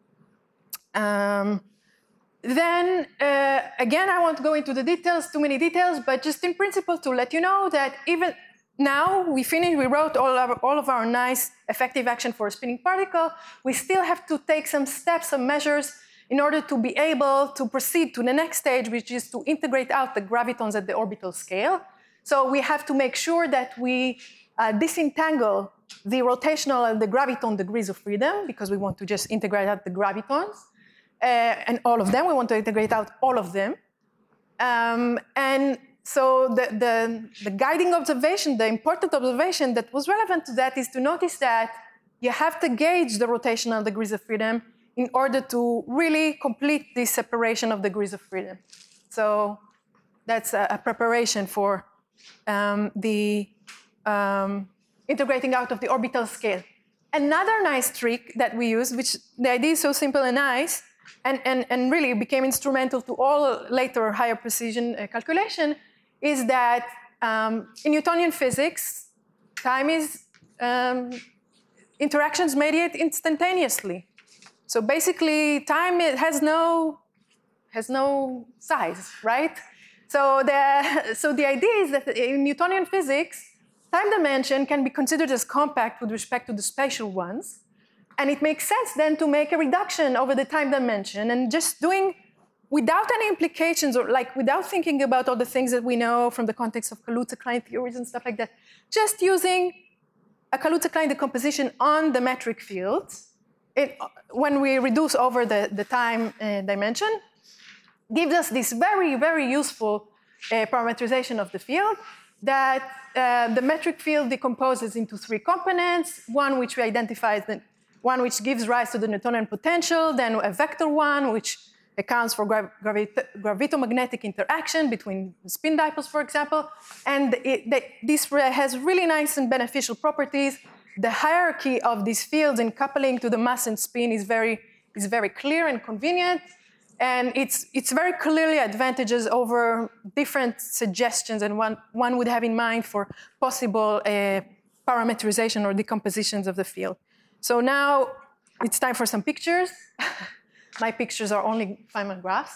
Then, again, I won't go into the details, too many details, but just in principle to let you know that even now we wrote all of our nice effective action for a spinning particle. We still have to take some steps, some measures in order to be able to proceed to the next stage, which is to integrate out the gravitons at the orbital scale. So we have to make sure that we disentangle the rotational and the graviton degrees of freedom, because we want to just integrate out the gravitons. And all of them, we want to integrate out all of them. And so the guiding observation, the important observation that was relevant to that is to notice that you have to gauge the rotational degrees of freedom in order to really complete this separation of degrees of freedom. So that's a preparation for the integrating out of the orbital scale. Another nice trick that we use, which the idea is so simple and nice, and really became instrumental to all later higher precision calculation, is that in Newtonian physics, time is interactions mediate instantaneously. So basically, time has no size, right? So the idea is that in Newtonian physics, time dimension can be considered as compact with respect to the spatial ones. And it makes sense then to make a reduction over the time dimension and just doing, without any implications or without thinking about all the things that we know from the context of Kaluza-Klein theories and stuff like that, just using a Kaluza-Klein decomposition on the metric fields when we reduce over the time dimension, gives us this very, very useful parameterization of the field that the metric field decomposes into three components, one which we identify as the one which gives rise to the Newtonian potential, then a vector one, which accounts for gravitomagnetic interaction between spin dipoles, for example. And this has really nice and beneficial properties. The hierarchy of these fields in coupling to the mass and spin is very clear and convenient. And it's very clearly advantages over different suggestions and one would have in mind for possible parameterization or decompositions of the field. So now it's time for some pictures. My pictures are only Feynman graphs.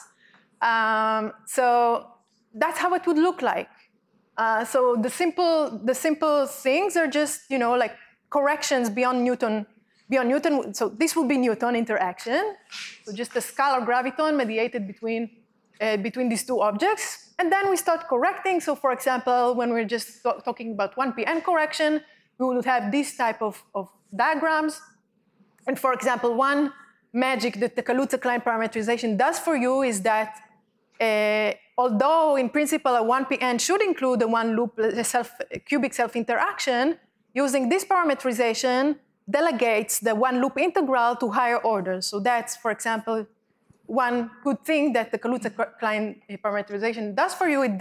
So that's how it would look like. So the simple things are just, like corrections beyond Newton. So this would be Newton interaction. So just a scalar graviton mediated between these two objects. And then we start correcting. So for example, when we're just talking about 1pn correction, we would have this type of diagrams. And for example, one magic that the Kaluza-Klein parameterization does for you is that although in principle a 1pn should include a one loop cubic self-interaction, using this parameterization delegates the one loop integral to higher orders. So that's, for example, one good thing that the Kaluza-Klein parameterization does for you. It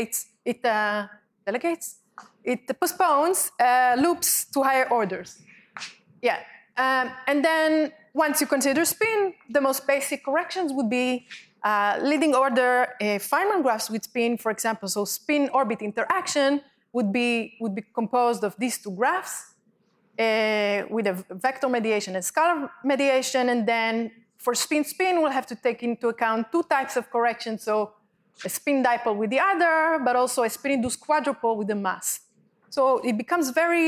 postpones loops to higher orders. Yeah. And then once you consider spin, the most basic corrections would be leading order Feynman graphs with spin, for example. So spin-orbit interaction would be composed of these two graphs with a vector mediation and scalar mediation. And then for spin-spin, we'll have to take into account two types of corrections. So a spin dipole with the other, but also a spin-induced quadrupole with the mass. So it becomes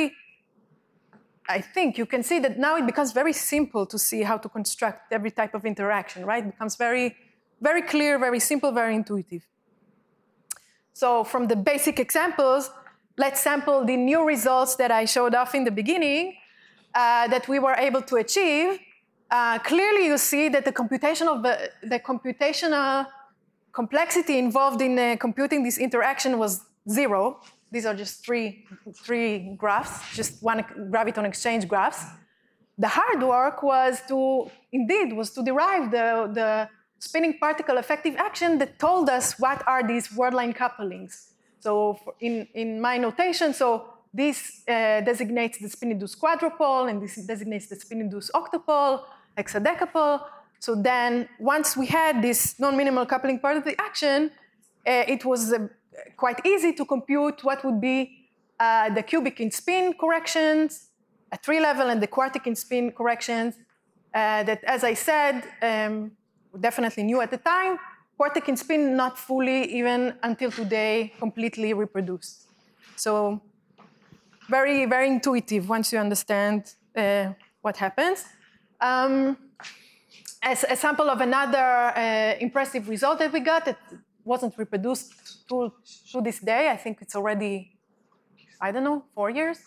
I think you can see that now it becomes very simple to see how to construct every type of interaction, right? It becomes very, very clear, very simple, very intuitive. So from the basic examples, let's sample the new results that I showed off in the beginning that we were able to achieve. Clearly, you see that the computational complexity involved in computing this interaction was 0. These are just three graphs, just one graviton exchange graphs. The hard work was to derive the spinning particle effective action that told us what are these wordline couplings. So in my notation, so this designates the spin-induced quadrupole, and this designates the spin-induced octupole, hexadecapole. So then once we had this non-minimal coupling part of the action, it was quite easy to compute what would be the cubic in spin corrections at 3 level and the quartic in spin corrections that, as I said, definitely knew at the time. Quartic in spin not fully, even until today, completely reproduced. So very, very intuitive once you understand what happens. As a sample of another impressive result that we got that wasn't reproduced to this day, I think it's already, 4 years,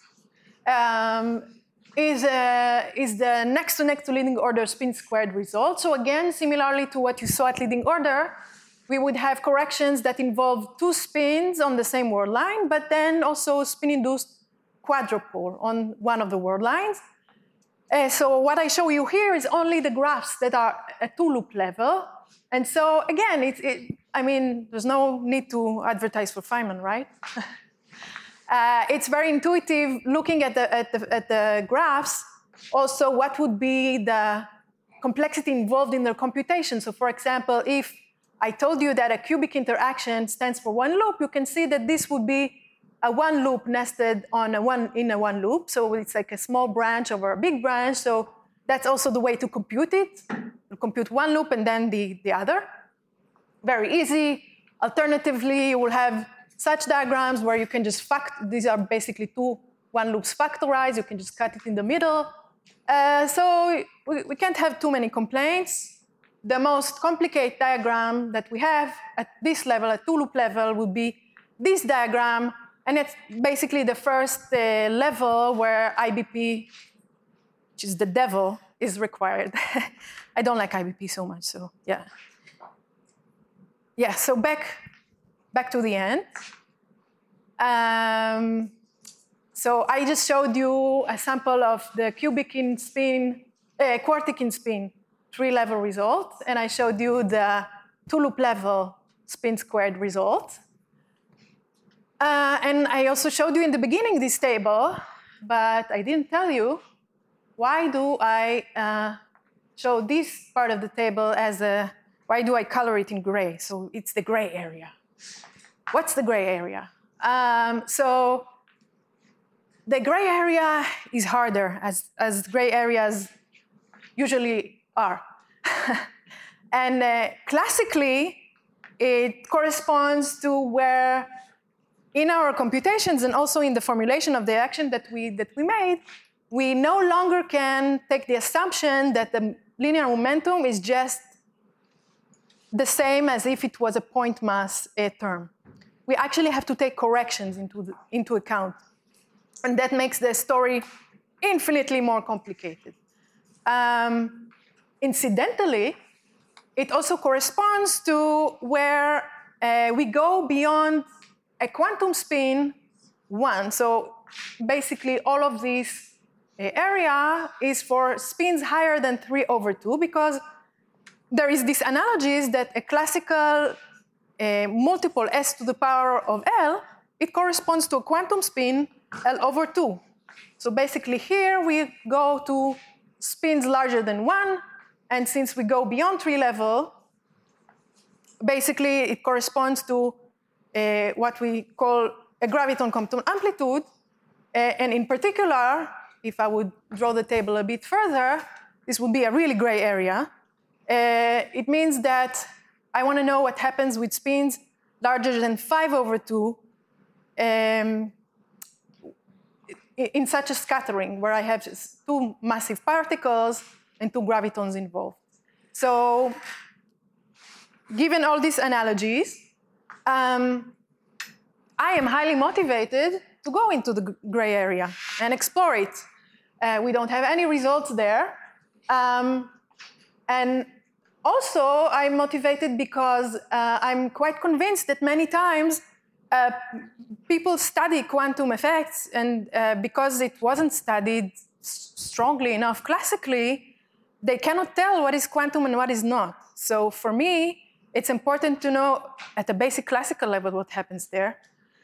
is the next to leading order spin squared result. So again, similarly to what you saw at leading order, we would have corrections that involve two spins on the same word line, but then also spin-induced quadrupole on one of the word lines. So what I show you here is only the graphs that are at two-loop level. And so again, there's no need to advertise for Feynman, right? It's very intuitive looking at the graphs. Also, what would be the complexity involved in their computation? So for example, if I told you that a cubic interaction stands for one loop, you can see that this would be a one loop nested on a one loop. So it's like a small branch over a big branch. So that's also the way to compute it. You compute one loop and then the other. Very easy. Alternatively, you will have such diagrams where you can just these are basically two one loops factorized. You can just cut it in the middle. So we can't have too many complaints. The most complicated diagram that we have at this level, at two-loop level, would be this diagram. And it's basically the first level where IBP, which is the devil, is required. I don't like IBP so much, so yeah. Yeah, so back to the end. So I just showed you a sample of the quartic in spin 3-level result, and I showed you the 2-loop level spin squared result. And I also showed you in the beginning this table, but I didn't tell you why do I show this part of the table as why do I color it in gray? So it's the gray area. What's the gray area? So the gray area is harder, as gray areas usually are. And classically, it corresponds to where, in our computations and also in the formulation of the action that we made, we no longer can take the assumption that the linear momentum is just the same as if it was a point mass term. We actually have to take corrections into account. And that makes the story infinitely more complicated. Incidentally, it also corresponds to where we go beyond a quantum spin 1. So basically, all of this area is for spins higher than 3/2, because there is this analogy that a classical multiple s to the power of L, it corresponds to a quantum spin L/2. So basically here we go to spins larger than 1, and since we go beyond 3-level, basically it corresponds to what we call a graviton-Compton amplitude. And in particular, if I would draw the table a bit further, this would be a really gray area. It means that I want to know what happens with spins larger than 5/2 in such a scattering where I have just 2 massive particles and 2 gravitons involved. So given all these analogies, I am highly motivated to go into the gray area and explore it. We don't have any results there. And also, I'm motivated because I'm quite convinced that many times people study quantum effects, and because it wasn't studied strongly enough classically, they cannot tell what is quantum and what is not. So for me, it's important to know at a basic classical level what happens there.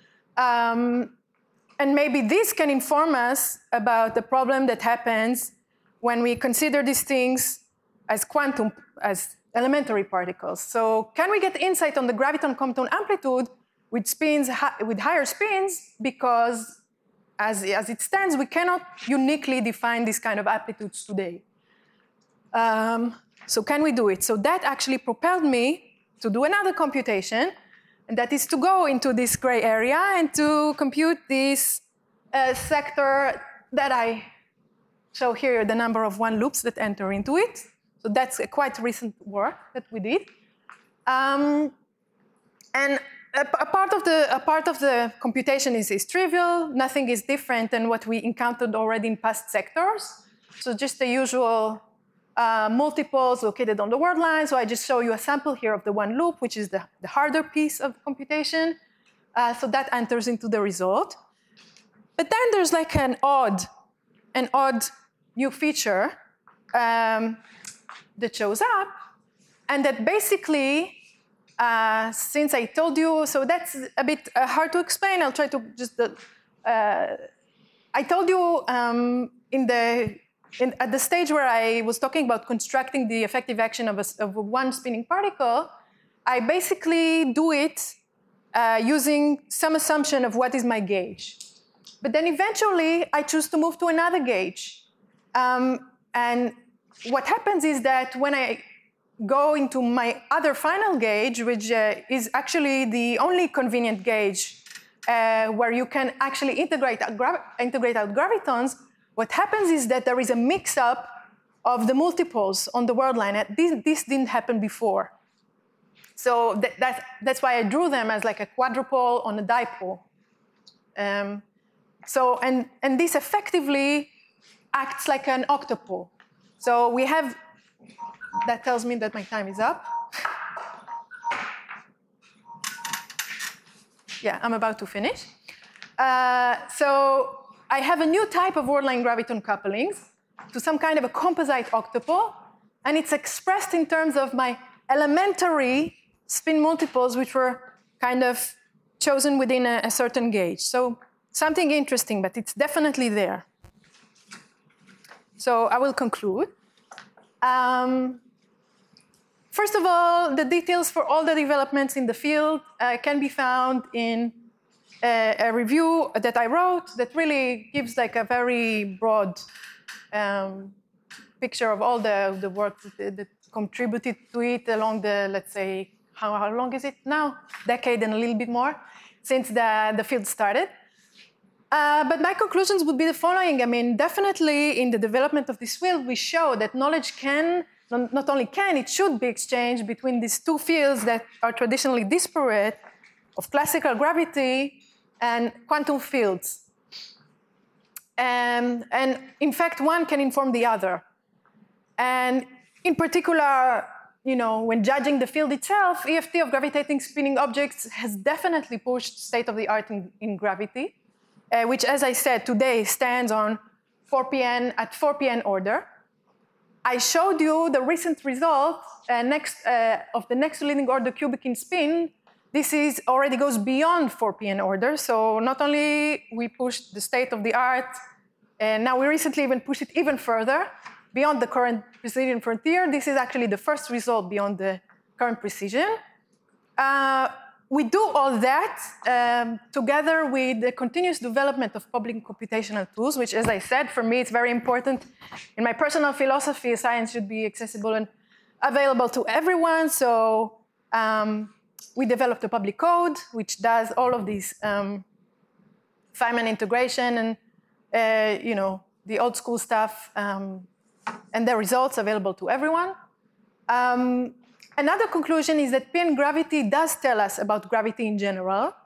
And maybe this can inform us about the problem that happens when we consider these things as quantum, as elementary particles. So can we get insight on the graviton-Compton amplitude with spins, with higher spins? Because as it stands, we cannot uniquely define this kind of amplitudes today. So can we do it? So that actually propelled me to do another computation, and that is to go into this gray area and to compute this sector that I show here, the number of 1 loops that enter into it. So that's a quite recent work that we did. And a part of the computation is trivial. Nothing is different than what we encountered already in past sectors. So just the usual multiples located on the word line. So I just show you a sample here of the 1 loop, which is the harder piece of the computation. So that enters into the result. But then there's like an odd new feature that shows up, and that basically, since I told you, so that's a bit hard to explain. I'll try to just. I told you at the stage where I was talking about constructing the effective action of one spinning particle, I basically do it using some assumption of what is my gauge. But then eventually, I choose to move to another gauge. And what happens is that when I go into my other final gauge, which is actually the only convenient gauge where you can actually integrate out gravitons, what happens is that there is a mix-up of the multiples on the word line. This didn't happen before. So that's why I drew them as like a quadrupole on a dipole. And this effectively acts like an octupole. So we have, that tells me that my time is up. Yeah, I'm about to finish. So I have a new type of word-line graviton couplings to some kind of a composite octopole, and it's expressed in terms of my elementary spin multiples, which were kind of chosen within a certain gauge. So something interesting, but it's definitely there. So I will conclude. First of all, the details for all the developments in the field can be found in a review that I wrote that really gives like a very broad picture of all the work that contributed to it along the, let's say, how long is it now? Decade and a little bit more since the field started. But my conclusions would be the following. I mean, definitely in the development of this field, we show that knowledge can, not only can, it should be exchanged between these two fields that are traditionally disparate of classical gravity and quantum fields. And in fact, one can inform the other. And in particular, you know, when judging the field itself, EFT of gravitating spinning objects has definitely pushed state-of-the-art in gravity, which, as I said, today stands on 4pn at 4pn order. I showed you the recent result of the next leading order cubic in spin. This is already goes beyond 4pn order. So not only we pushed the state-of-the-art, and now we recently even pushed it even further beyond the current precision frontier. This is actually the first result beyond the current precision. We do all that together with the continuous development of public computational tools, which, as I said, for me, it's very important. In my personal philosophy, science should be accessible and available to everyone. So we developed a public code, which does all of these Feynman integration and you know, the old school stuff, and the results available to everyone. Another conclusion is that PN gravity does tell us about gravity in general.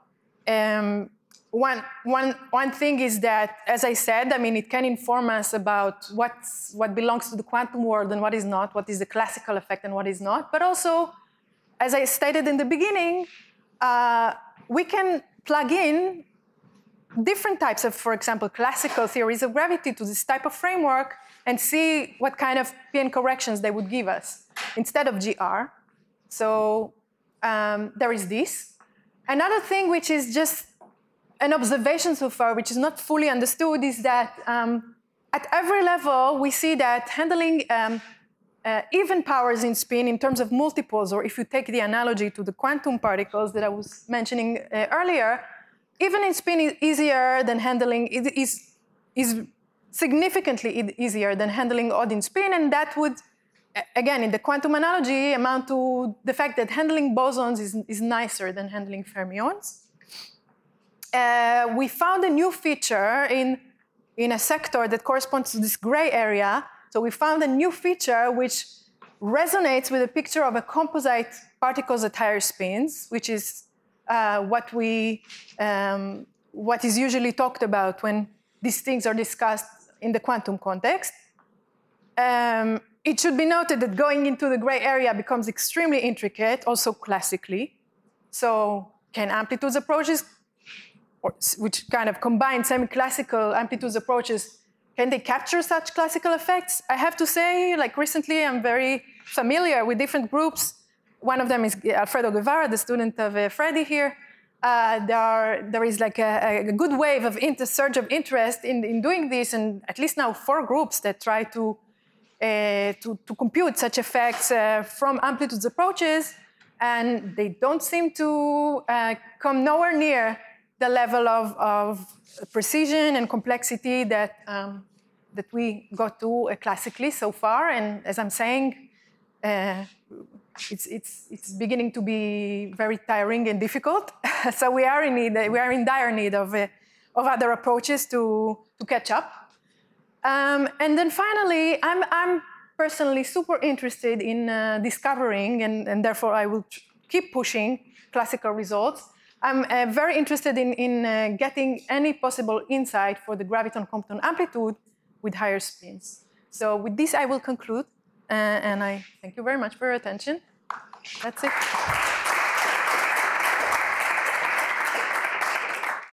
One thing is that, as I said, I mean, it can inform us about what belongs to the quantum world and what is not, what is the classical effect and what is not. But also, as I stated in the beginning, we can plug in different types of, for example, classical theories of gravity to this type of framework and see what kind of PN corrections they would give us instead of GR. So there is this. Another thing which is just an observation so far, which is not fully understood, is that at every level we see that handling even powers in spin in terms of multiples, or if you take the analogy to the quantum particles that I was mentioning earlier, even in spin is easier than handling, it is significantly easier than handling odd in spin, and that would, again, in the quantum analogy, amount to the fact that handling bosons is nicer than handling fermions. We found a new feature in a sector that corresponds to this gray area. So we found a new feature which resonates with a picture of a composite particles at higher spins, which is what is usually talked about when these things are discussed in the quantum context. It should be noted that going into the gray area becomes extremely intricate, also classically. So can amplitudes approaches, which kind of combine semi-classical amplitudes approaches, can they capture such classical effects? I have to say, like recently, I'm very familiar with different groups. One of them is Alfredo Guevara, the student of Freddy here. There is like a good wave of surge of interest in doing this, and at least now 4 groups that try to compute such effects from amplitudes approaches, and they don't seem to come nowhere near the level of precision and complexity that we got to classically so far. And as I'm saying, it's beginning to be very tiring and difficult. So we are in dire need of other approaches to catch up. And then finally, I'm personally super interested in discovering, and therefore I will keep pushing classical results. I'm very interested in getting any possible insight for the graviton-Compton amplitude with higher spins. So with this, I will conclude, and I thank you very much for your attention. That's it.